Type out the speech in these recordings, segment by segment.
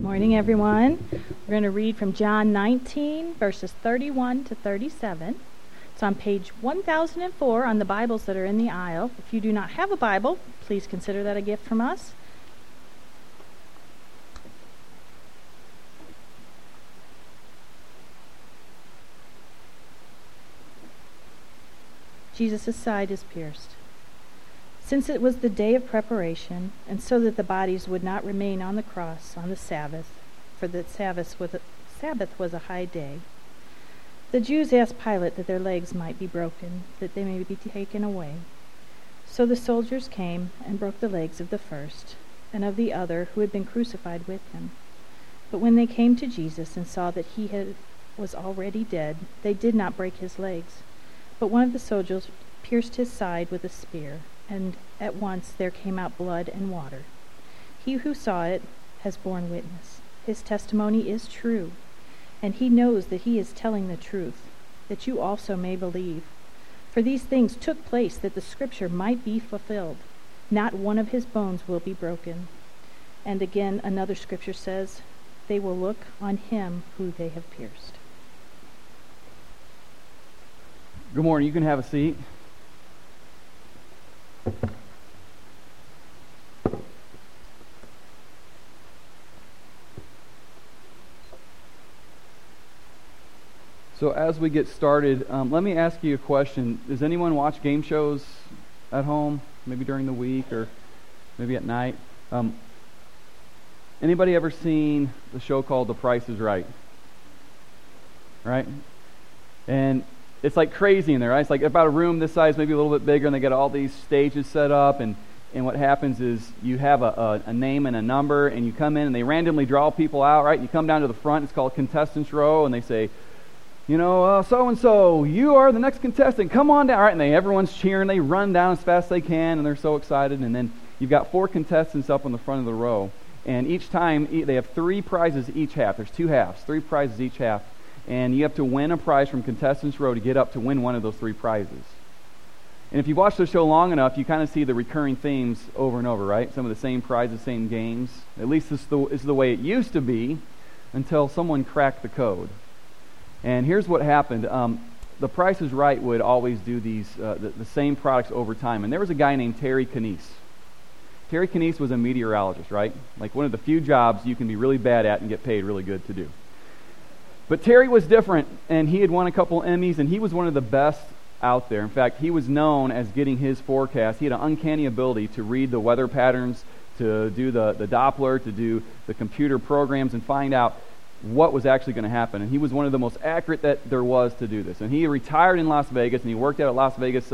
Morning, everyone. We're going to read from John 19, verses 31 to 37. It's on page 1004 on the Bibles that are in the aisle. If you do not have a Bible, please consider that a gift from us. Jesus' side is pierced. Since it was the day of preparation, and so that the bodies would not remain on the cross on the Sabbath, for the Sabbath was a high day, the Jews asked Pilate that their legs might be broken, that they may be taken away. So the soldiers came and broke the legs of the first, and of the other who had been crucified with him. But when they came to Jesus and saw that he was already dead, they did not break his legs. But one of the soldiers pierced his side with a spear, and at once there came out blood and water. He who saw it has borne witness. His testimony is true, and he knows that he is telling the truth, that you also may believe. For these things took place that the scripture might be fulfilled. Not one of his bones will be broken. And again, another scripture says, they will look on him who they have pierced. Good morning. You can have a seat. So as we get started, let me ask you a question. Does anyone watch game shows at home, maybe during the week or maybe at night? Anybody ever seen the show called The Price is Right? Right? And it's like crazy in there, right? It's like about a room this size, maybe a little bit bigger, and they get all these stages set up, and what happens is you have a name and a number, and you come in, and they randomly draw people out, right? You come down to the front, it's called Contestants Row, and they say, so-and-so, you are the next contestant, come on down, right? And everyone's cheering, they run down as fast as they can, and they're so excited, and then you've got 4 contestants up on the front of the row, and each time, they have 3 prizes each half. There's 2 halves, 3 prizes each half. And you have to win a prize from Contestants Row to get up to win one of those 3 prizes. And if you watch the show long enough, you kind of see the recurring themes over and over, right? Some of the same prizes, same games. At least this is the way it used to be until someone cracked the code. And here's what happened. The Price is Right would always do these the same products over time. And there was a guy named Terry Kinese. Terry Kinese was a meteorologist, right? Like one of the few jobs you can be really bad at and get paid really good to do. But Terry was different, and he had won a couple Emmys, and he was one of the best out there. In fact, he was known as getting his forecast. He had an uncanny ability to read the weather patterns, to do the Doppler, to do the computer programs, and find out what was actually going to happen. And he was one of the most accurate that there was to do this. And he retired in Las Vegas, and he worked at a Las Vegas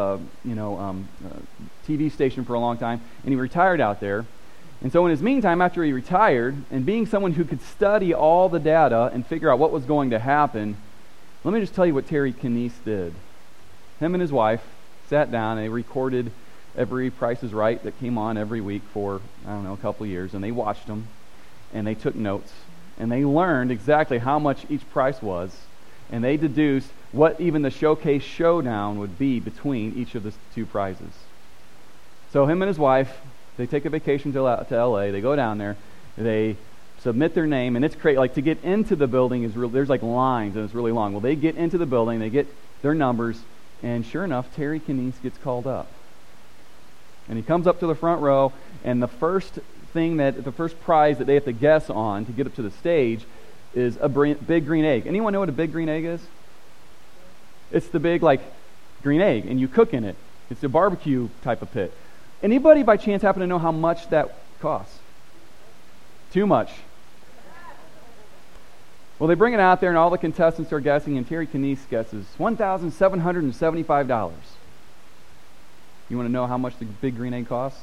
TV station for a long time, and he retired out there. And so in his meantime, after he retired, and being someone who could study all the data and figure out what was going to happen, let me just tell you what Terry Kinese did. Him and his wife sat down and they recorded every Price is Right that came on every week for, a couple of years, and they watched them, and they took notes, and they learned exactly how much each price was, and they deduced what even the showcase showdown would be between each of the 2 prizes. So him and his wife, they take a vacation to LA, they go down there, they submit their name, and it's crazy. Like to get into the building there's like lines, and it's really long. Well, they get into the building, they get their numbers, and sure enough, Terry Kinese gets called up. And he comes up to the front row, and the first prize that they have to guess on to get up to the stage is a big green egg. Anyone know what a big green egg is? It's the big, green egg, and you cook in it. It's a barbecue type of pit. Anybody by chance happen to know how much that costs? Too much. Well, they bring it out there, and all the contestants are guessing, and Terry Kinese guesses $1,775. You want to know how much the big green egg costs?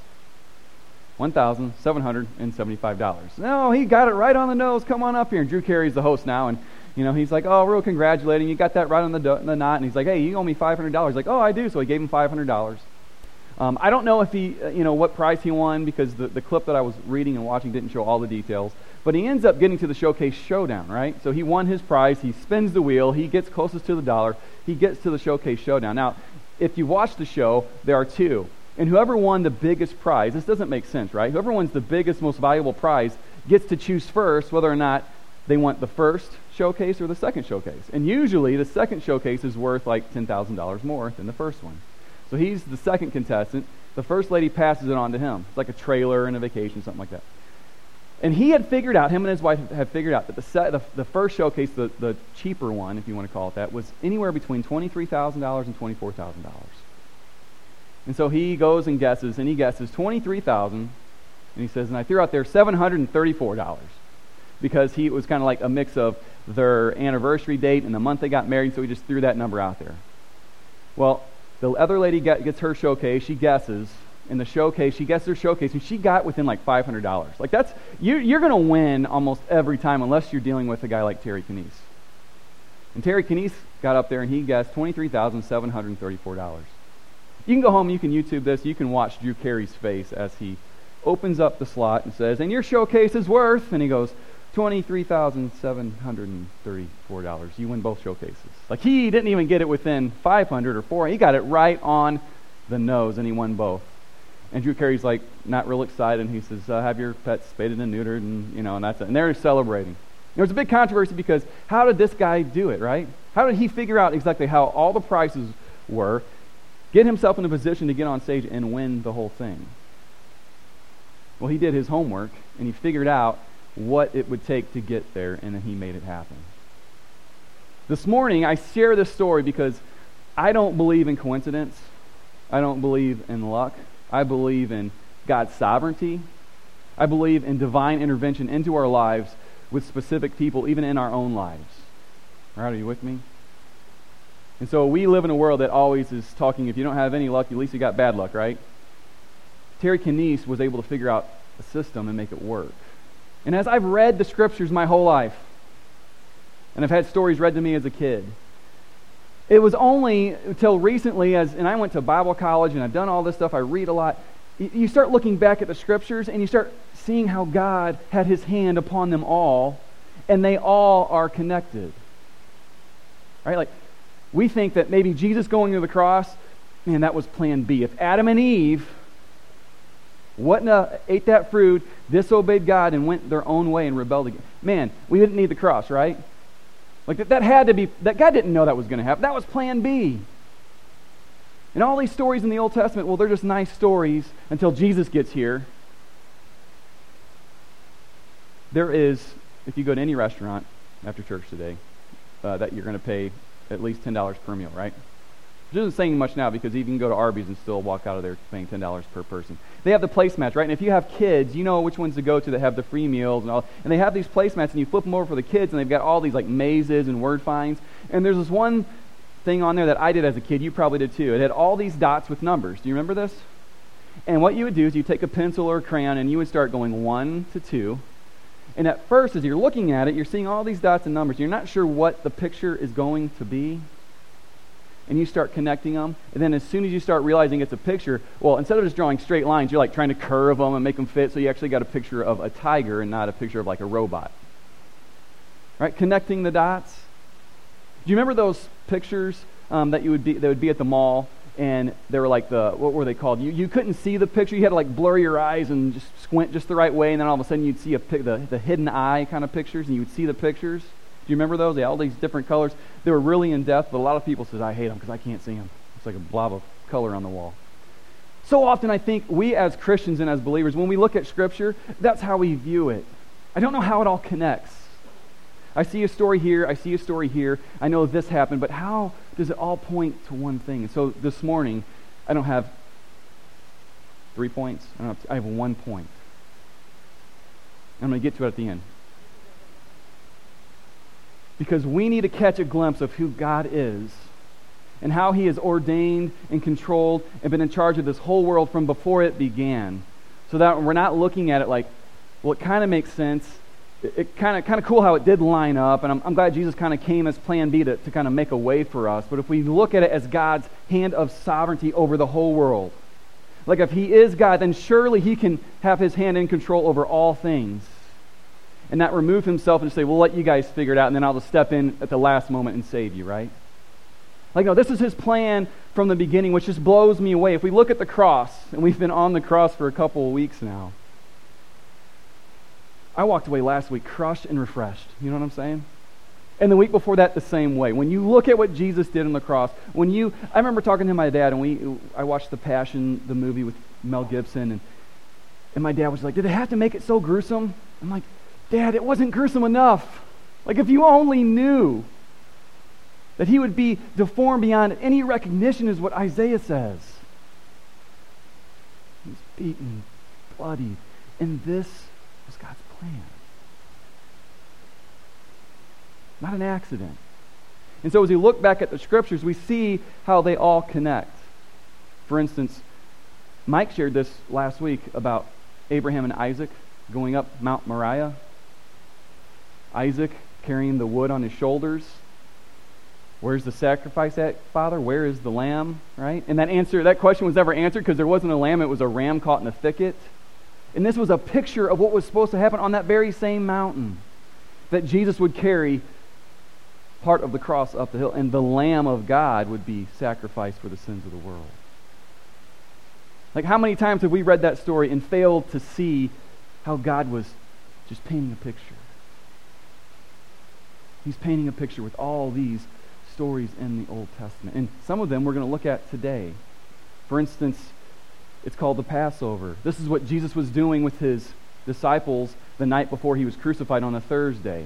$1,775. No, he got it right on the nose. Come on up here. And Drew Carey's the host now, and he's like, oh, real congratulating. You got that right on the knot. And he's like, hey, you owe me $500. He's like, oh, I do. So he gave him $500. I don't know if he, what prize he won, because the clip that I was reading and watching didn't show all the details. But he ends up getting to the showcase showdown, right? So he won his prize. He spins the wheel. He gets closest to the dollar. He gets to the showcase showdown. Now, if you watch the show, there are 2. And whoever won the biggest prize, this doesn't make sense, right? Whoever wins the biggest, most valuable prize gets to choose first whether or not they want the first showcase or the second showcase. And usually the second showcase is worth like $10,000 more than the first one. So he's the second contestant. The first lady passes it on to him. It's like a trailer and a vacation, something like that. And he had figured out, him and his wife had figured out that the first showcase, the cheaper one, if you want to call it that, was anywhere between $23,000 and $24,000. And so he goes and guesses, and he guesses $23,000, and he says, and I threw out there $734, because it was kind of like a mix of their anniversary date and the month they got married, so he just threw that number out there. Well, the other lady gets her showcase, she guesses, in the showcase, she guessed her showcase, and she got within like $500. Like that's, you're going to win almost every time unless you're dealing with a guy like Terry Canese. And Terry Canese got up there and he guessed $23,734. You can go home, you can YouTube this, you can watch Drew Carey's face as he opens up the slot and says, and your showcase is worth, and he goes, $23,734. You win both showcases. Like he didn't even get it within 500 or 400. He got it right on the nose, and he won both. And Drew Carey's like not real excited, and he says, have your pets spaded and neutered, and and that's it. And they're celebrating. There was a big controversy because how did this guy do it, right? How did he figure out exactly how all the prices were, get himself in a position to get on stage and win the whole thing? Well, he did his homework, and he figured out what it would take to get there, and then he made it happen. This morning, I share this story because I don't believe in coincidence. I don't believe in luck. I believe in God's sovereignty. I believe in divine intervention into our lives with specific people, even in our own lives. All right, are you with me? And so we live in a world that always is talking, if you don't have any luck, at least you got bad luck, right? Terry Canese was able to figure out a system and make it work. And as I've read the scriptures my whole life, and I've had stories read to me as a kid, it was only until recently, and I went to Bible college and I've done all this stuff, I read a lot, you start looking back at the scriptures and you start seeing how God had his hand upon them all, and they all are connected. Right? Like, we think that maybe Jesus going to the cross, man, that was plan B. If Adam and Eve ate that fruit, disobeyed God, and went their own way and rebelled again, man, we didn't need the cross, right? Like that had to be, that God didn't know that was going to happen. That was plan B. And all these stories in the Old Testament, well, they're just nice stories until Jesus gets here. There is, if you go to any restaurant after church today, that you're going to pay at least $10 per meal, right? Which isn't saying much now because you can go to Arby's and still walk out of there paying $10 per person. They have the placemats, right? And if you have kids, you know which ones to go to that have the free meals and all. And they have these placemats, and you flip them over for the kids, and they've got all these like mazes and word finds. And there's this one thing on there that I did as a kid. You probably did too. It had all these dots with numbers. Do you remember this? And what you would do is you take a pencil or a crayon, and you would start going 1 to 2. And at first, as you're looking at it, you're seeing all these dots and numbers. You're not sure what the picture is going to be. And you start connecting them, and then as soon as you start realizing it's a picture, well, instead of just drawing straight lines, you're like trying to curve them and make them fit, so you actually got a picture of a tiger and not a picture of like a robot. Right? Connecting the dots. Do you remember those pictures that would be at the mall, and they were like what were they called? You couldn't see the picture. You had to like blur your eyes and just squint just the right way, and then all of a sudden you'd see the hidden eye kind of pictures, and you would see the pictures. Do you remember those? They had all these different colors. They were really in depth, but a lot of people said, I hate them because I can't see them. It's like a blob of color on the wall. So often I think we as Christians and as believers, when we look at Scripture, that's how we view it. I don't know how it all connects. I see a story here, I see a story here, I know this happened, but how does it all point to one thing? And so this morning, I don't have 3 points. I have 1 point. I'm going to get to it at the end. Because we need to catch a glimpse of who God is and how he has ordained and controlled and been in charge of this whole world from before it began. So that we're not looking at it like, well, it kind of makes sense. It kind of cool how it did line up, and I'm glad Jesus kind of came as plan B to kind of make a way for us. But if we look at it as God's hand of sovereignty over the whole world, like if he is God, then surely he can have his hand in control over all things. And not remove himself and say, we'll let you guys figure it out, and then I'll just step in at the last moment and save you, right? Like, no, this is his plan from the beginning, which just blows me away. If we look at the cross, and we've been on the cross for a couple of weeks now, I walked away last week crushed and refreshed. You know what I'm saying? And the week before that, the same way. When you look at what Jesus did on the cross, I remember talking to my dad, and I watched The Passion, the movie with Mel Gibson, and my dad was like, did they have to make it so gruesome? I'm like, Dad, it wasn't gruesome enough. Like, if you only knew that he would be deformed beyond any recognition is what Isaiah says. He's beaten, bloodied, and this was God's plan. Not an accident. And so as we look back at the scriptures, we see how they all connect. For instance, Mike shared this last week about Abraham and Isaac going up Mount Moriah. Isaac carrying the wood on his shoulders. Where's the sacrifice at, Father? Where is the lamb? Right? And that question was never answered because there wasn't a lamb, it was a ram caught in a thicket. And this was a picture of what was supposed to happen on that very same mountain. That Jesus would carry part of the cross up the hill, and the Lamb of God would be sacrificed for the sins of the world. Like, how many times have we read that story and failed to see how God was just painting a picture? He's painting a picture with all these stories in the Old Testament. And some of them we're going to look at today. For instance, it's called the Passover. This is what Jesus was doing with his disciples the night before he was crucified on a Thursday.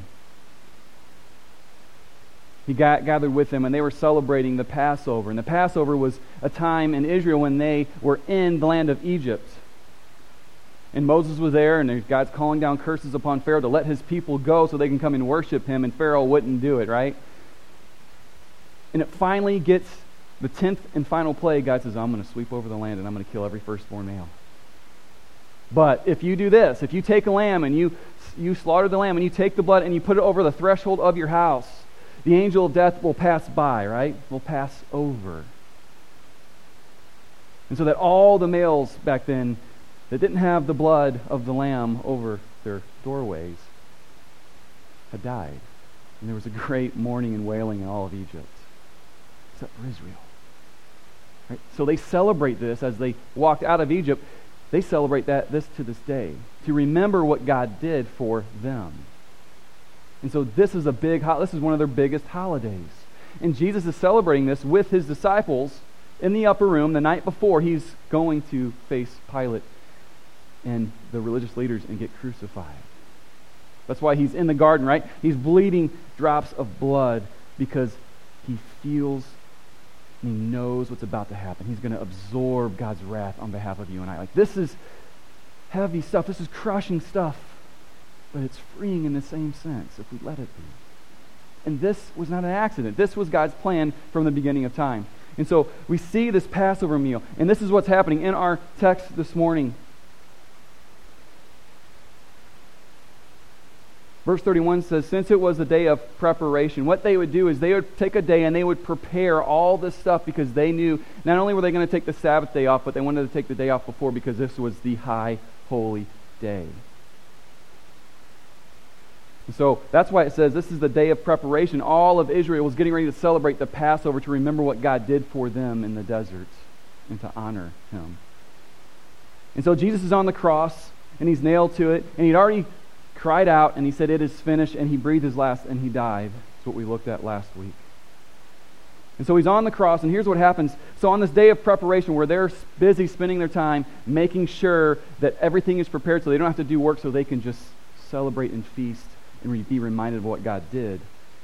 He gathered with them, and they were celebrating the Passover. And the Passover was a time in Israel when they were in the land of Egypt. And Moses was there, and God's calling down curses upon Pharaoh to let his people go so they can come and worship him, and Pharaoh wouldn't do it, right? And it finally gets the 10th and final plague. God says, I'm going to sweep over the land, and I'm going to kill every firstborn male. But if you do this, if you take a lamb, and you slaughter the lamb, and you take the blood, and you put it over the threshold of your house, the angel of death will pass by, right? Will pass over. And so that all the males back then that didn't have the blood of the lamb over their doorways had died. And there was a great mourning and wailing in all of Egypt, except for Israel. Right? So they celebrate this as they walked out of Egypt. They celebrate this to this day, to remember what God did for them. And so this is this is one of their biggest holidays. And Jesus is celebrating this with his disciples in the upper room the night before he's going to face Pilate and the religious leaders and get crucified. That's why he's in the garden, right? He's bleeding drops of blood because he feels and he knows what's about to happen. He's going to absorb God's wrath on behalf of you and I. Like, this is heavy stuff. This is crushing stuff. But it's freeing in the same sense if we let it be. And this was not an accident. This was God's plan from the beginning of time. And so we see this Passover meal. And this is what's happening in our text this morning. Verse 31 says, since it was a day of preparation, what they would do is they would take a day and they would prepare all this stuff because they knew not only were they going to take the Sabbath day off, but they wanted to take the day off before because this was the high holy day. So that's why it says this is the day of preparation. All of Israel was getting ready to celebrate the Passover to remember what God did for them in the desert and to honor him. And so Jesus is on the cross and he's nailed to it, and he'd already cried out and he said, it is finished, and he breathed his last and he died. That's what we looked at last week. And so he's on the cross, and here's what happens. So on this day of preparation where they're busy spending their time making sure that everything is prepared so they don't have to do work, so they can just celebrate and feast and be reminded of what God did.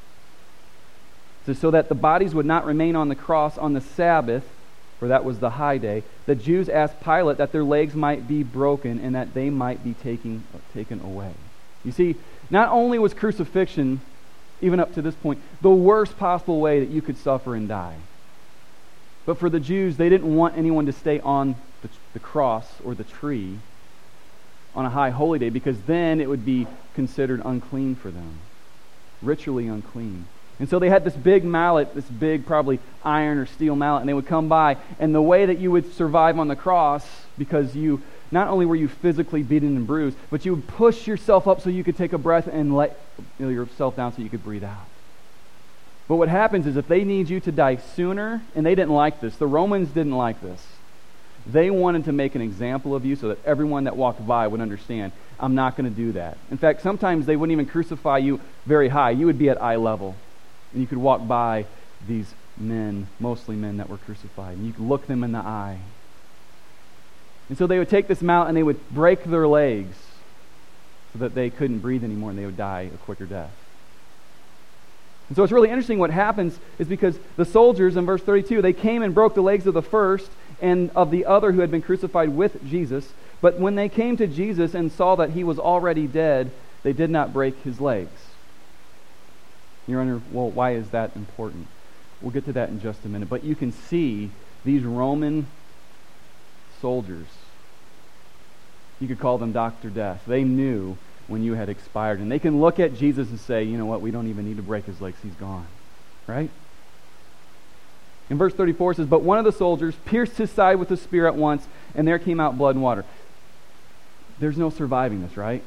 So that the bodies would not remain on the cross on the Sabbath, for that was the high day, the Jews asked Pilate that their legs might be broken and that they might be taken away. You see, not only was crucifixion, even up to this point, the worst possible way that you could suffer and die, but for the Jews, they didn't want anyone to stay on the cross or the tree on a high holy day, because then it would be considered unclean for them, ritually unclean. And so they had this big mallet, this big probably iron or steel mallet, and they would come by, and the way that you would survive on the cross, because you not only were you physically beaten and bruised, but you would push yourself up so you could take a breath and let yourself down so you could breathe out. But what happens is if they need you to die sooner, and they didn't like this, the Romans didn't like this, They wanted to make an example of you so that everyone that walked by would understand, I'm not going to do that. In fact, sometimes they wouldn't even crucify you very high. You would be at eye level. And you could walk by these men, mostly men that were crucified, and you could look them in the eye. And so they would take this mount and they would break their legs so that they couldn't breathe anymore and they would die a quicker death. And so it's really interesting what happens is because the soldiers in verse 32, they came and broke the legs of the first and of the other who had been crucified with Jesus. But when they came to Jesus and saw that he was already dead, they did not break his legs. You're wondering, well, why is that important? We'll get to that in just a minute. But you can see these Roman soldiers, you could call them Dr. Death. They knew when you had expired. And they can look at Jesus and say, you know what, we don't even need to break his legs. He's gone. Right? In verse 34 it says, but one of the soldiers pierced his side with a spear at once, and there came out blood and water. There's no surviving this, right?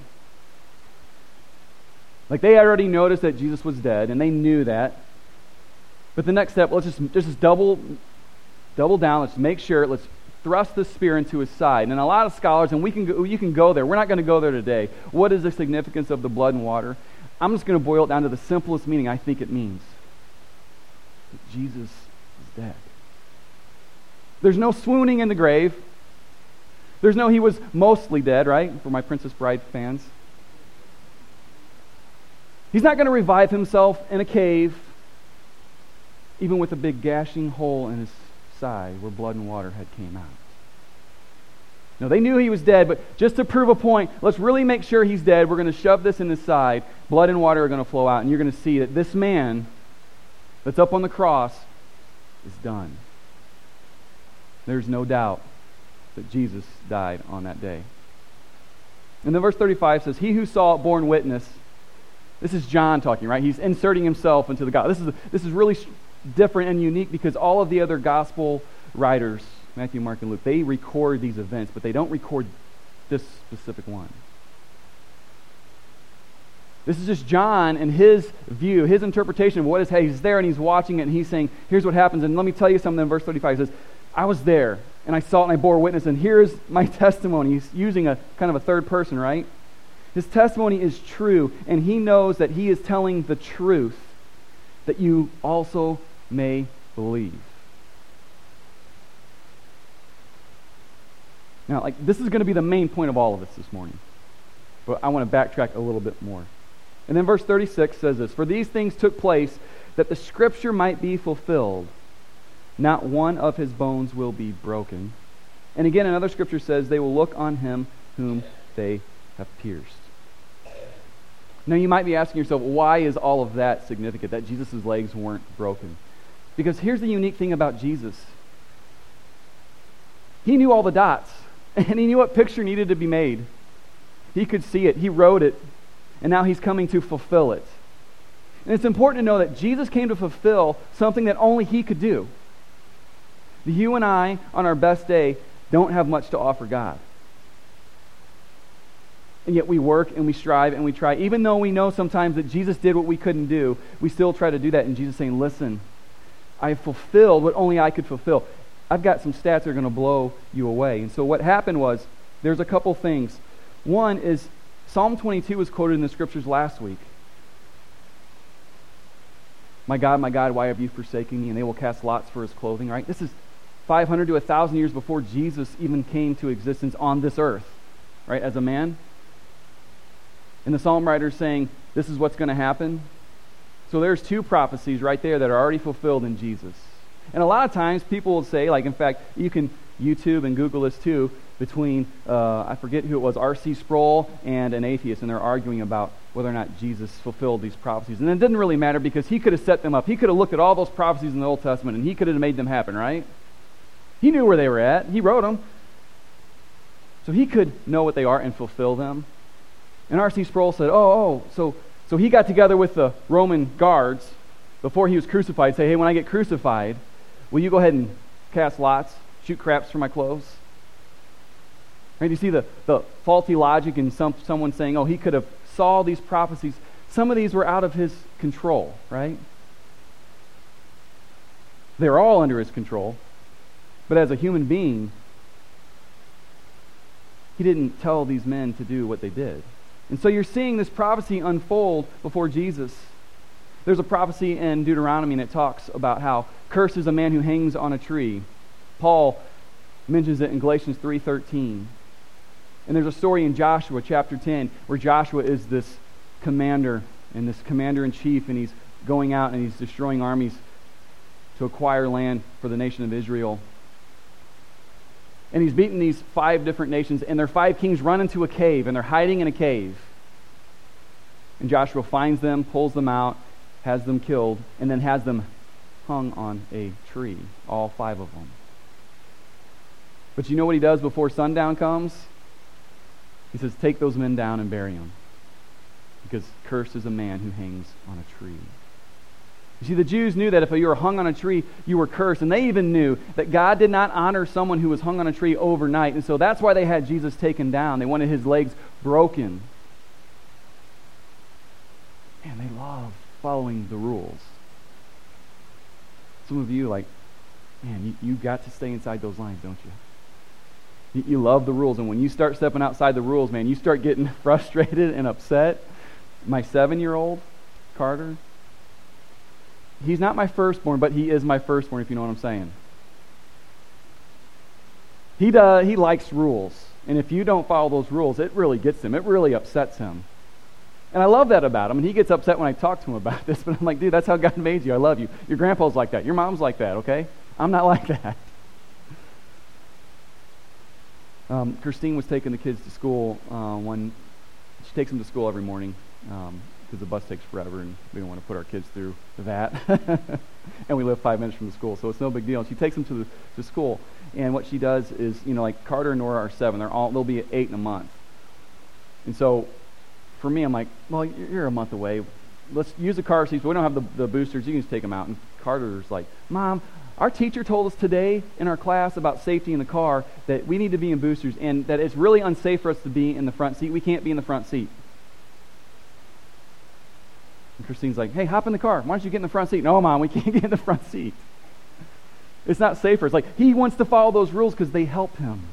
Like they had already noticed that Jesus was dead, and they knew that. But the next step, let's just double down. Let's make sure. Let's thrust the spear into his side. And a lot of scholars, and you can go there. We're not going to go there today. What is the significance of the blood and water? I'm just going to boil it down to the simplest meaning I think it means. That Jesus is dead. There's no swooning in the grave. There's no he was mostly dead, right? For my Princess Bride fans. He's not going to revive himself in a cave, even with a big gashing hole in his side where blood and water had came out. No, they knew he was dead, but just to prove a point, let's really make sure he's dead. We're going to shove this in his side. Blood and water are going to flow out, and you're going to see that this man that's up on the cross is done. There's no doubt that Jesus died on that day. And then verse 35 says, he who saw it born witness. This is John talking, right? He's inserting himself into the gospel. This is really different and unique because all of the other gospel writers, Matthew, Mark, and Luke, they record these events, but they don't record this specific one. This is just John and his view, his interpretation of what is. Hey, he's there and he's watching it and he's saying, here's what happens. And let me tell you something in verse 35. It says, I was there and I saw it and I bore witness, and here's my testimony. He's using a kind of a third person, right? His testimony is true, and he knows that he is telling the truth, that you also may believe. Now, this is going to be the main point of all of this morning, but I want to backtrack a little bit more. And then verse 36 says this, for these things took place that the scripture might be fulfilled. Not one of his bones will be broken. And again, another scripture says, they will look on him whom they have pierced. Now you might be asking yourself, why is all of that significant, that Jesus' legs weren't broken? Because here's the unique thing about Jesus. He knew all the dots, and he knew what picture needed to be made. He could see it, he wrote it, and now he's coming to fulfill it. And it's important to know that Jesus came to fulfill something that only he could do. You and I, on our best day, don't have much to offer God. And yet we work and we strive and we try. Even though we know sometimes that Jesus did what we couldn't do, we still try to do that. And Jesus is saying, listen, I have fulfilled what only I could fulfill. I've got some stats that are going to blow you away. And so what happened was, there's a couple things. One is, Psalm 22 was quoted in the scriptures last week. My God, why have you forsaken me? And they will cast lots for his clothing, right? This is 500 to 1,000 years before Jesus even came to existence on this earth, right, as a man. And the psalm writer is saying, this is what's going to happen. So there's two prophecies right there that are already fulfilled in Jesus. And a lot of times people will say, in fact, you can YouTube and Google this too, between, I forget who it was, R.C. Sproul and an atheist, and they're arguing about whether or not Jesus fulfilled these prophecies. And it didn't really matter because he could have set them up. He could have looked at all those prophecies in the Old Testament and he could have made them happen, right? He knew where they were at. He wrote them. So he could know what they are and fulfill them. And R.C. Sproul said, so he got together with the Roman guards before he was crucified, say, hey, when I get crucified, will you go ahead and cast lots, shoot craps for my clothes? Right? You see the faulty logic in someone saying, he could have saw these prophecies. Some of these were out of his control, right? They're all under his control. But as a human being, he didn't tell these men to do what they did. And so you're seeing this prophecy unfold before Jesus. There's a prophecy in Deuteronomy, and it talks about how cursed is a man who hangs on a tree. Paul mentions it in Galatians 3:13. And there's a story in Joshua chapter 10 where Joshua is this commander and this commander-in-chief, and he's going out and he's destroying armies to acquire land for the nation of Israel. And he's beaten these 5 different nations, and their 5 kings run into a cave, and they're hiding in a cave. And Joshua finds them, pulls them out, has them killed, and then has them hung on a tree, all 5 of them. But you know what he does before sundown comes? He says, take those men down and bury them, because cursed is a man who hangs on a tree. You see, the Jews knew that if you were hung on a tree, you were cursed. And they even knew that God did not honor someone who was hung on a tree overnight. And so that's why they had Jesus taken down. They wanted his legs broken. Man, they love following the rules. Some of you man, you got to stay inside those lines, don't you? You love the rules. And when you start stepping outside the rules, man, you start getting frustrated and upset. My 7-year-old, Carter, he's not my firstborn, but he is my firstborn, if you know what I'm saying. He likes rules. And if you don't follow those rules, it really gets him. It really upsets him. And I love that about him. And he gets upset when I talk to him about this. But I'm like, dude, that's how God made you. I love you. Your grandpa's like that. Your mom's like that, okay? I'm not like that. Christine was taking the kids to school she takes them to school every morning because the bus takes forever and we don't want to put our kids through that. And we live 5 minutes from the school, so it's no big deal. She takes them to school, and what she does is, like Carter and Nora are 7. They'll be 8 in a month. And so for me, I'm like, well, you're a month away. Let's use the car seats, but we don't have the boosters. You can just take them out. And Carter's like, Mom, our teacher told us today in our class about safety in the car that we need to be in boosters and that it's really unsafe for us to be in the front seat. We can't be in the front seat. And Christine's like, hey, hop in the car. Why don't you get in the front seat? No, Mom, we can't get in the front seat. It's not safer. It's like he wants to follow those rules because they help him.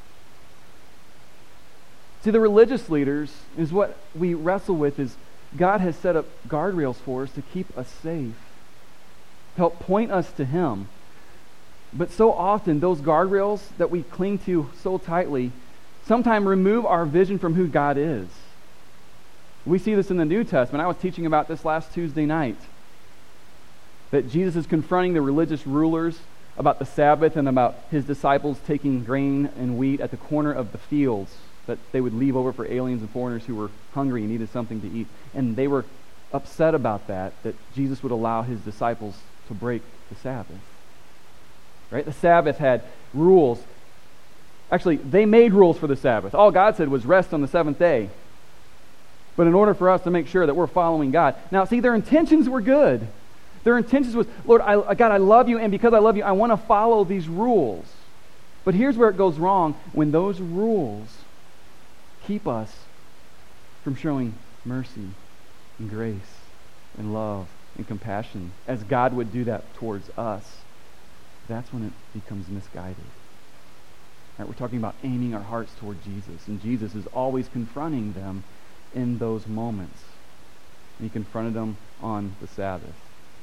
See, the religious leaders is what we wrestle with is God has set up guardrails for us to keep us safe, to help point us to him. But so often, those guardrails that we cling to so tightly sometimes remove our vision from who God is. We see this in the New Testament. I was teaching about this last Tuesday night. That Jesus is confronting the religious rulers about the Sabbath and about his disciples taking grain and wheat at the corner of the fields that they would leave over for aliens and foreigners who were hungry and needed something to eat. And they were upset about that Jesus would allow his disciples to break the Sabbath. Right? The Sabbath had rules. Actually, they made rules for the Sabbath. All God said was rest on the 7th day. But in order for us to make sure that we're following God. Now, see, their intentions were good. Their intentions was, Lord, God, I love you, and because I love you, I want to follow these rules. But here's where it goes wrong. When those rules keep us from showing mercy and grace and love and compassion as God would do that towards us, that's when it becomes misguided. Right, we're talking about aiming our hearts toward Jesus, and Jesus is always confronting them in those moments. And he confronted them on the Sabbath.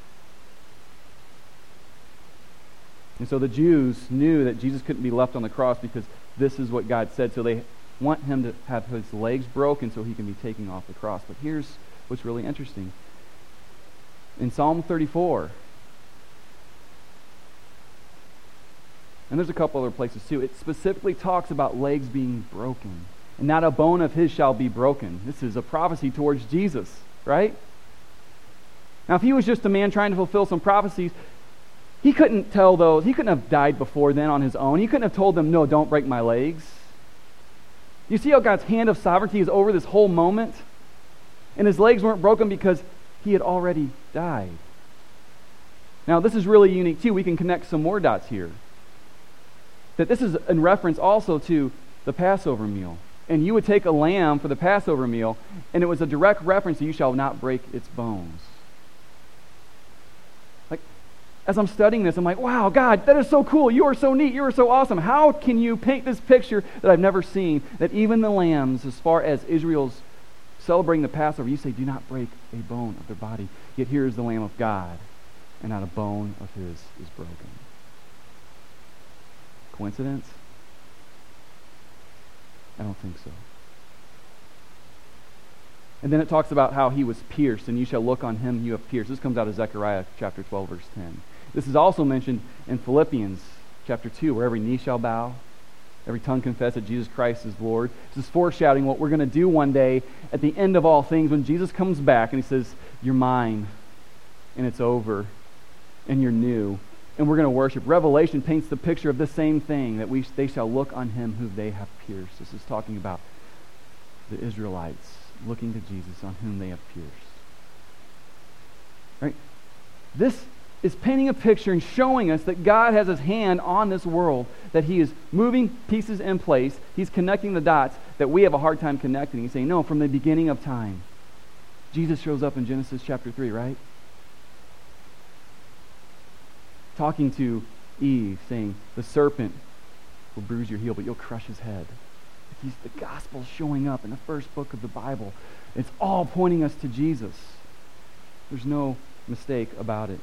And so the Jews knew that Jesus couldn't be left on the cross because this is what God said, so they want him to have his legs broken so he can be taken off the cross. But here's what's really interesting. In Psalm 34, and there's a couple other places too, it specifically talks about legs being broken. And not a bone of his shall be broken. This is a prophecy towards Jesus, right? Now, if he was just a man trying to fulfill some prophecies, he couldn't tell those. He couldn't have died before then on his own. He couldn't have told them, no, don't break my legs. You see how God's hand of sovereignty is over this whole moment? And his legs weren't broken because he had already died. Now, this is really unique too. We can connect some more dots here. That this is in reference also to the Passover meal. And you would take a lamb for the Passover meal, and it was a direct reference to you shall not break its bones. Like, as I'm studying this, I'm like, wow, God, that is so cool. You are so neat. You are so awesome. How can you paint this picture that I've never seen, that even the lambs, as far as Israel's celebrating the Passover, you say, do not break a bone of their body. Yet here is the Lamb of God, and not a bone of his is broken. Coincidence? I don't think so. And then it talks about how he was pierced, and you shall look on him you have pierced. This comes out of Zechariah chapter 12, verse 10. This is also mentioned in Philippians chapter 2, where every knee shall bow, every tongue confess that Jesus Christ is Lord. This is foreshadowing what we're going to do one day at the end of all things when Jesus comes back and he says, you're mine, and it's over, and you're new, and we're going to worship. Revelation paints the picture of the same thing, that they shall look on him who they have pierced. This is talking about the Israelites looking to Jesus on whom they have pierced. Right? This is painting a picture and showing us that God has his hand on this world, that he is moving pieces in place. He's connecting the dots that we have a hard time connecting. He's saying, no, from the beginning of time. Jesus shows up in Genesis chapter 3, right? Talking to Eve, saying, the serpent will bruise your heel, but you'll crush his head. The gospel showing up in the first book of the Bible. It's all pointing us to Jesus. There's no mistake about it.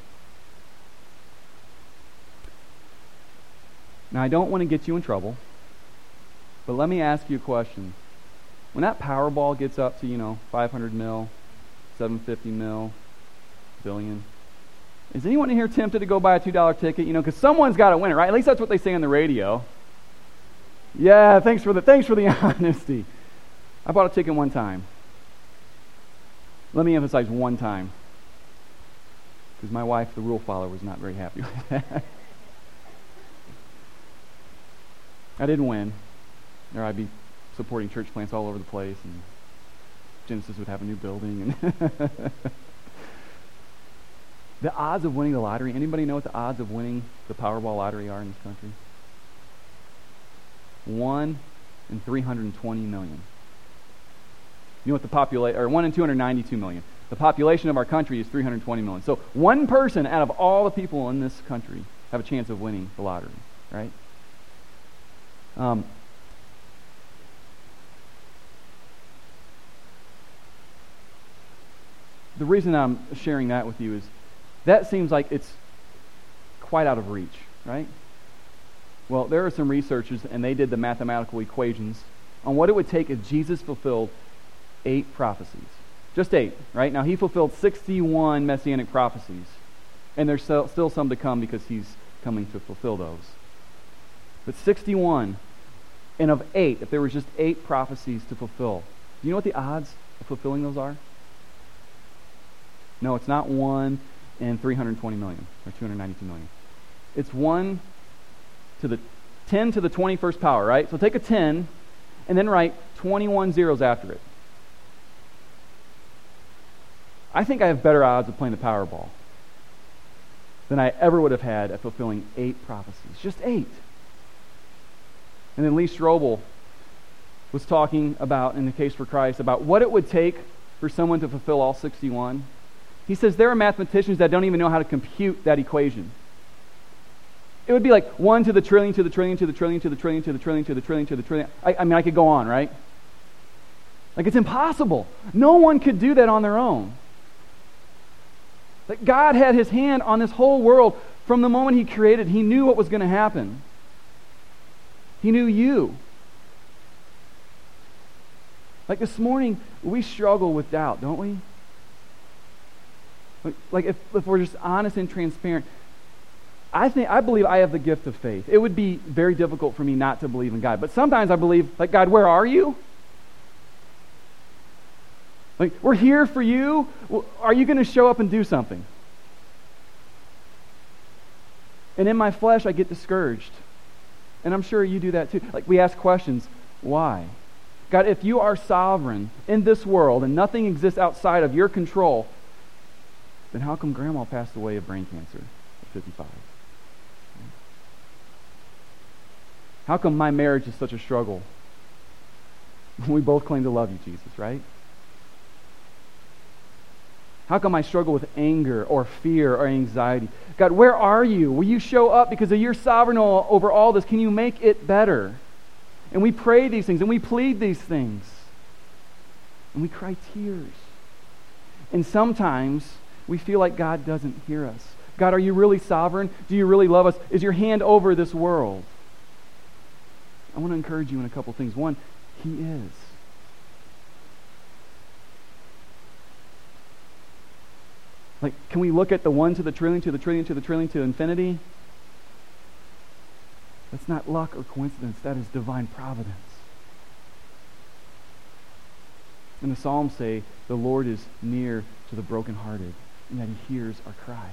Now, I don't want to get you in trouble, but let me ask you a question. When that Powerball gets up to, 500 mil, 750 mil, billion, is anyone in here tempted to go buy a $2 ticket? Because someone's got to win it, right? At least that's what they say on the radio. Yeah, thanks for the honesty. I bought a ticket one time. Let me emphasize one time, because my wife, the rule follower, was not very happy with that. I didn't win, or I'd be supporting church plants all over the place, and Genesis would have a new building. And the odds of winning the lottery, anybody know what the odds of winning the Powerball lottery are in this country? 1 in 320 million. You know what the population, or 1 in 292 million. The population of our country is 320 million. So one person out of all the people in this country have a chance of winning the lottery, right? The reason I'm sharing that with you is that seems like it's quite out of reach, right? Well, there are some researchers, and they did the mathematical equations on what it would take if Jesus fulfilled 8 prophecies. Just 8, right? Now, he fulfilled 61 messianic prophecies, and there's still some to come because he's coming to fulfill those. But 61, and of 8, if there was just 8 prophecies to fulfill, do you know what the odds of fulfilling those are? No, it's not 1 in 320 million, or 292 million. It's 1 to the 10 to the 21st power, right? So take a 10 and then write 21 zeros after it. I think I have better odds of playing the Powerball than I ever would have had at fulfilling 8 prophecies. Just 8. And then Lee Strobel was talking about, in the Case for Christ, about what it would take for someone to fulfill all 61. He says there are mathematicians that don't even know how to compute that equation. It would be like 1 to the trillion, to the trillion, to the trillion, to the trillion, to the trillion, to the trillion, to the trillion. I mean, I could go on, right? Like, it's impossible. No one could do that on their own. Like, God had his hand on this whole world from the moment he created. He knew what was going to happen. He knew you. Like, this morning, we struggle with doubt, don't we? Like, if we're just honest and transparent, I believe I have the gift of faith. It would be very difficult for me not to believe in God. But sometimes I believe, like, God, where are you? Like, we're here for you. Are you going to show up and do something? And in my flesh, I get discouraged. And I'm sure you do that too. Like, we ask questions. Why? God, if you are sovereign in this world and nothing exists outside of your control, then how come Grandma passed away of brain cancer at 55? How come my marriage is such a struggle? We both claim to love you, Jesus, right? How come I struggle with anger or fear or anxiety? God, where are you? Will you show up because of your sovereignty over all this? Can you make it better? And we pray these things and we plead these things. And we cry tears. And sometimes we feel like God doesn't hear us. God, are you really sovereign? Do you really love us? Is your hand over this world? I want to encourage you in a couple things. One, He is. Like, can we look at the 1 to the trillion, to the trillion, to the trillion, to infinity? That's not luck or coincidence. That is divine providence. And the Psalms say, the Lord is near to the brokenhearted, and that He hears our cries.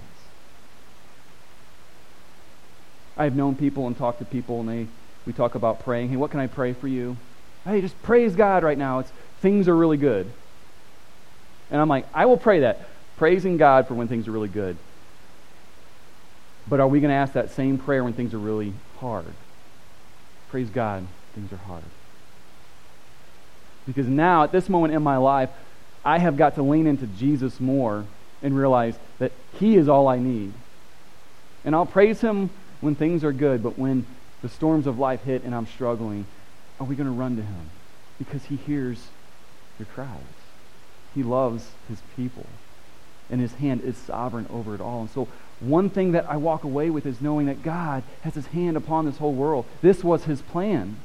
I've known people and talked to people, and we talk about praying. Hey, what can I pray for you? Hey, just praise God right now. Things are really good. And I'm like, I will pray that. Praising God for when things are really good. But are we going to ask that same prayer when things are really hard? Praise God, things are hard. Because now, at this moment in my life, I have got to lean into Jesus more and realize that He is all I need. And I'll praise Him when things are good, but when the storms of life hit and I'm struggling, are we going to run to Him? Because He hears your cries. He loves His people. And His hand is sovereign over it all. And so one thing that I walk away with is knowing that God has His hand upon this whole world. This was His plan.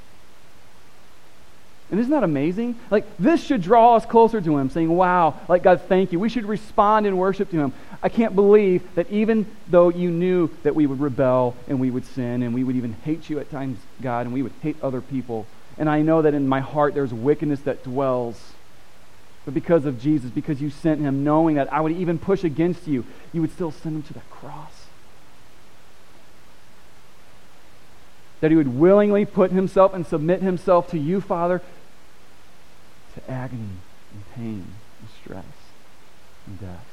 And isn't that amazing? Like, this should draw us closer to Him, saying, wow, like, God, thank you. We should respond in worship to Him. I can't believe that even though you knew that we would rebel and we would sin and we would even hate you at times, God, and we would hate other people. And I know that in my heart there's wickedness that dwells. But because of Jesus, because you sent Him, knowing that I would even push against you, you would still send Him to the cross. That He would willingly put Himself and submit Himself to you, Father, to agony and pain and stress and death.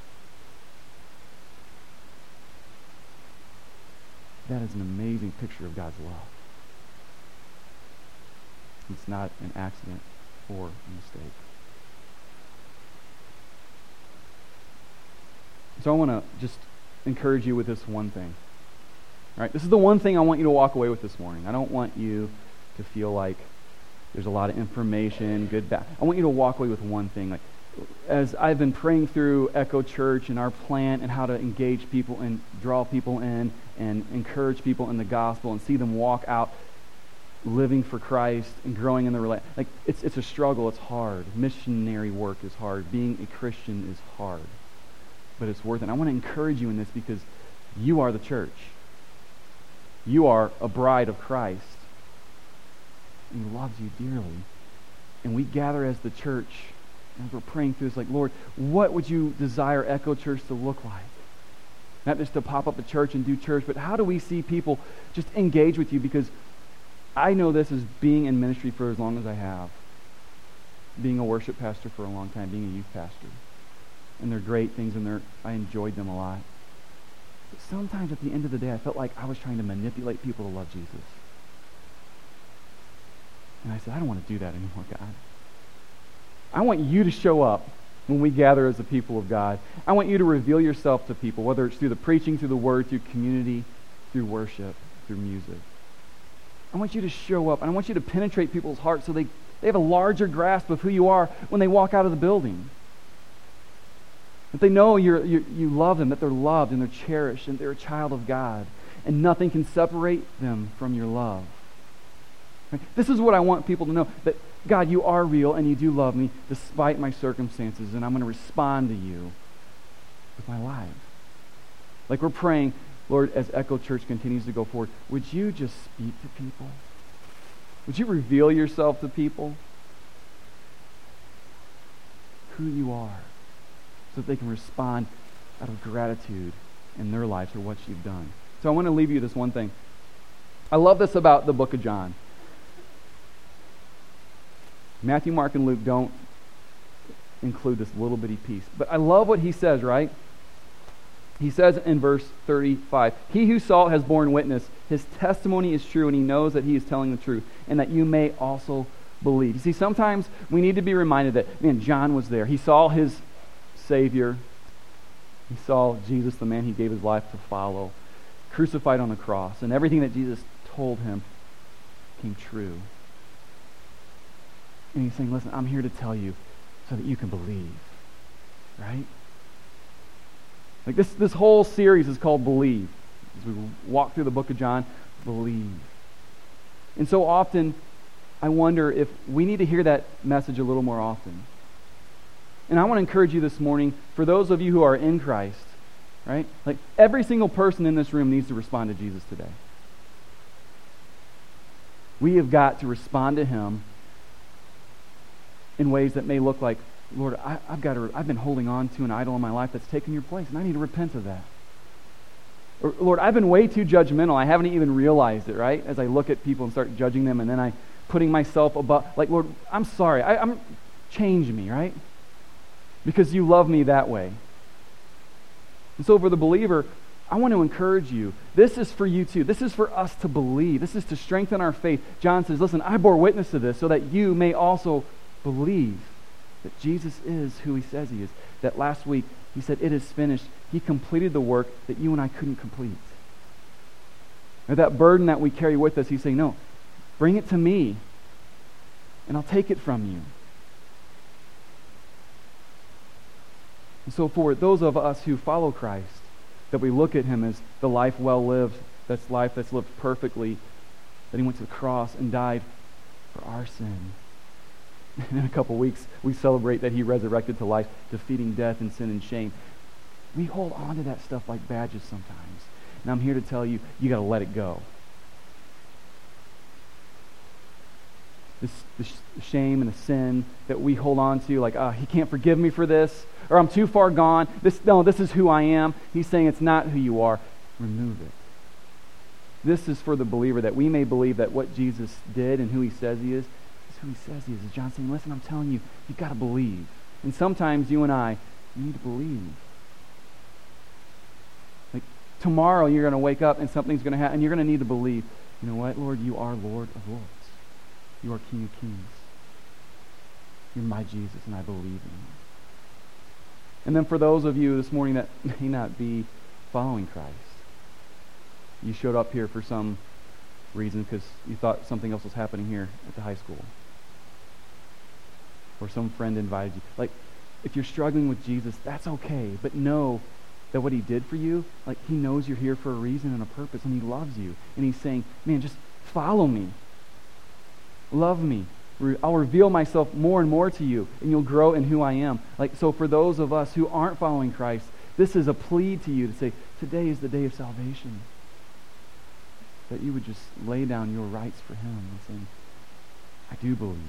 That is an amazing picture of God's love. It's not an accident or a mistake. So I want to just encourage you with this one thing. All right, this is the one thing I want you to walk away with this morning. I don't want you to feel like there's a lot of information, good, bad. I want you to walk away with one thing. Like, as I've been praying through Echo Church and our plan and how to engage people and draw people in and encourage people in the gospel and see them walk out living for Christ and growing in the relationship. Like, it's a struggle. It's hard. Missionary work is hard. Being a Christian is hard. But it's worth it. And I want to encourage you in this because you are the church. You are a bride of Christ. And He loves you dearly. And we gather as the church, as we're praying through this, like, Lord, what would you desire Echo Church to look like? Not just to pop up a church and do church, but how do we see people just engage with you? Because I know this as being in ministry for as long as I have. Being a worship pastor for a long time, being a youth pastor. And they're great things, and I enjoyed them a lot. But sometimes at the end of the day, I felt like I was trying to manipulate people to love Jesus. And I said, I don't want to do that anymore, God. I want you to show up when we gather as the people of God. I want you to reveal yourself to people, whether it's through the preaching, through the word, through community, through worship, through music. I want you to show up, and I want you to penetrate people's hearts so they have a larger grasp of who you are when they walk out of the building. That they know you love them, that they're loved and they're cherished and they're a child of God. And nothing can separate them from your love. Right? This is what I want people to know. That, God, you are real and you do love me despite my circumstances. And I'm going to respond to you with my life. Like we're praying, Lord, as Echo Church continues to go forward, would you just speak to people? Would you reveal yourself to people? Who you are. So that they can respond out of gratitude in their lives for what you've done. So I want to leave you this one thing. I love this about the book of John. Matthew, Mark, and Luke don't include this little bitty piece. But I love what he says, right? He says in verse 35, He who saw it has borne witness. His testimony is true, and he knows that he is telling the truth, and that you may also believe. You see, sometimes we need to be reminded that, man, John was there. He saw his Savior. He saw Jesus, the man he gave his life to follow, crucified on the cross, and everything that Jesus told him came true. And he's saying, listen, I'm here to tell you so that you can believe. Right? Like this whole series is called Believe. As we walk through the book of John, believe. And so often, I wonder if we need to hear that message a little more often. And I want to encourage you this morning, for those of you who are in Christ, right? Like every single person in this room needs to respond to Jesus today. We have got to respond to Him in ways that may look like, Lord, I've been holding on to an idol in my life that's taken your place, and I need to repent of that. Or, Lord, I've been way too judgmental. I haven't even realized it, right? As I look at people and start judging them, and then I putting myself above, like, Lord, I'm sorry. I'm change me, right? Because you love me that way. And so for the believer, I want to encourage you. This is for you too. This is for us to believe. This is to strengthen our faith. John says, listen, I bore witness to this so that you may also believe that Jesus is who He says He is. That last week, He said, it is finished. He completed the work that you and I couldn't complete. Or that burden that we carry with us, He's saying, no, bring it to me, and I'll take it from you. And so for those of us who follow Christ, that we look at Him as the life well lived, that's life that's lived perfectly, that He went to the cross and died for our sin. And in a couple weeks, we celebrate that He resurrected to life, defeating death and sin and shame. We hold on to that stuff like badges sometimes. And I'm here to tell you, you got to let it go. The shame and the sin that we hold on to, like, He can't forgive me for this, or I'm too far gone. This is who I am. He's saying it's not who you are. Remove it. This is for the believer, that we may believe that what Jesus did and who He says He is who He says He is. As John's saying, listen, I'm telling you, you've got to believe. And sometimes you and I need to believe. Like tomorrow you're going to wake up and something's going to happen, and you're going to need to believe, you know what, Lord, you are Lord of Lords. You are King of Kings. You're my Jesus, and I believe in you. And then for those of you this morning that may not be following Christ, you showed up here for some reason because you thought something else was happening here at the high school, or some friend invited you. Like, if you're struggling with Jesus, that's okay, but know that what He did for you, like, He knows you're here for a reason and a purpose, and He loves you, and He's saying, man, just follow me. Love me. I'll reveal myself more and more to you, and you'll grow in who I am. Like, so for those of us who aren't following Christ, this is a plea to you to say, today is the day of salvation. That you would just lay down your rights for Him and say, I do believe.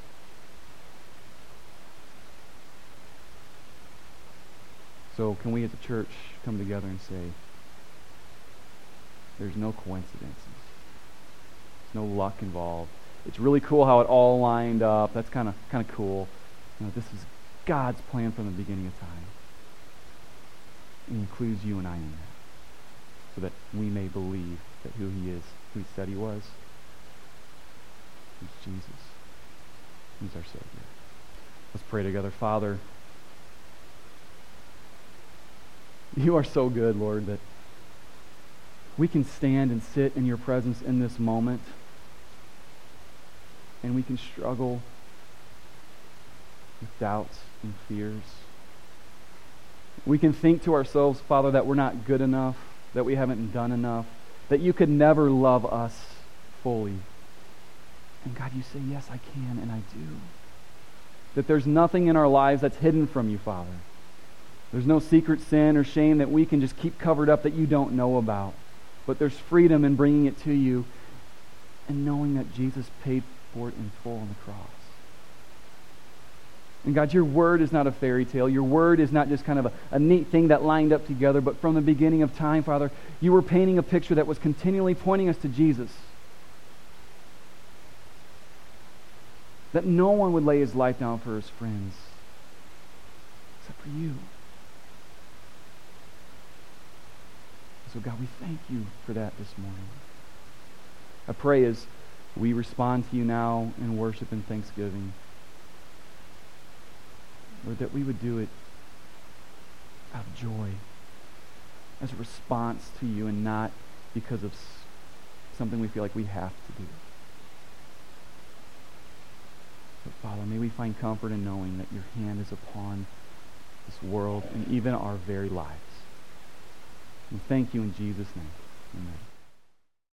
So can we as a church come together and say, there's no coincidences. There's no luck involved. It's really cool how it all lined up. That's kind of cool. You know, this is God's plan from the beginning of time. It includes you and I in that, so that we may believe that who He is, who He said He was, is Jesus. He's our Savior. Let's pray together. Father, You are so good, Lord, that we can stand and sit in Your presence in this moment, and we can struggle with doubts and fears. We can think to ourselves, Father, that we're not good enough, that we haven't done enough, that You could never love us fully. And God, You say, yes, I can, and I do. That there's nothing in our lives that's hidden from You, Father. There's no secret sin or shame that we can just keep covered up that You don't know about. But there's freedom in bringing it to You and knowing that Jesus paid for it in full on the cross. And God, Your word is not a fairy tale. Your word is not just kind of a neat thing that lined up together, but from the beginning of time, Father, You were painting a picture that was continually pointing us to Jesus. That no one would lay his life down for his friends, except for You. So God, we thank You for that this morning. I pray as we respond to You now in worship and thanksgiving, Lord, that we would do it out of joy, as a response to you, and not because of something we feel like we have to do. But Father, may we find comfort in knowing that your hand is upon this world and even our very lives. We thank you in Jesus' name. Amen.